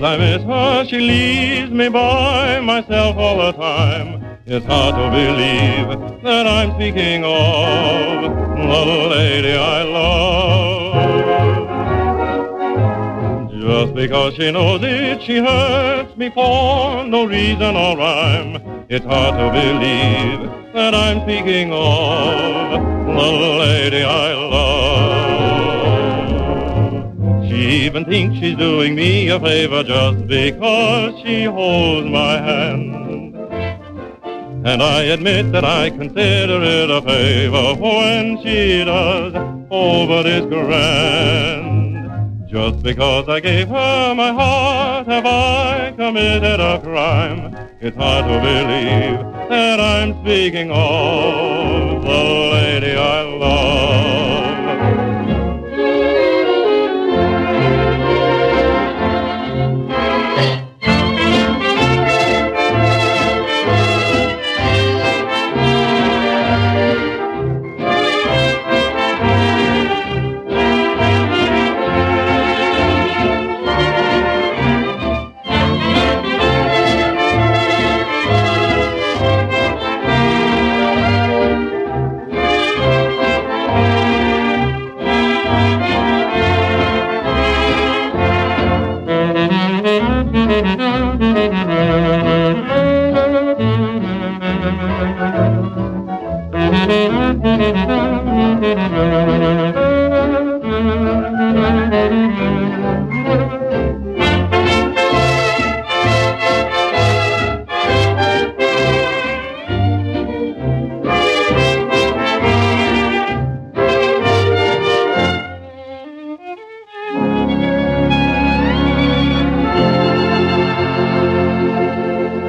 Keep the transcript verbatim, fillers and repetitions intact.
I miss her, she leaves me by myself all the time. It's hard to believe that I'm speaking of the lady I love. Just because she knows it, she hurts me for no reason or rhyme. It's hard to believe that I'm speaking of the lady I love. She even thinks she's doing me a favor just because she holds my hand. And I admit that I consider it a favor when she does, oh, but it's grand. Just because I gave her my heart, have I committed a crime? It's hard to believe that I'm speaking of the lady I love. Thank you.